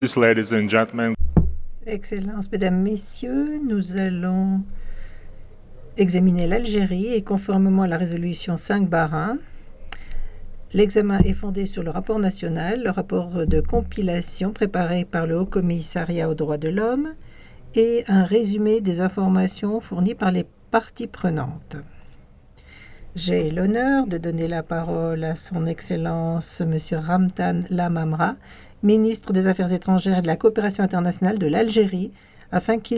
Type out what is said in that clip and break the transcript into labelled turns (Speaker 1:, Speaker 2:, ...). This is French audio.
Speaker 1: Ladies and gentlemen.
Speaker 2: Excellences, Mesdames, Messieurs, nous allons examiner l'Algérie et conformément à la résolution 5/1, l'examen est fondé sur le rapport national, le rapport de compilation préparé par le Haut-Commissariat aux droits de l'homme et un résumé des informations fournies par les parties prenantes. J'ai l'honneur de donner la parole à son Excellence M. Ramtan Lamamra, ministre des Affaires étrangères et de la coopération internationale de l'Algérie, afin qu'il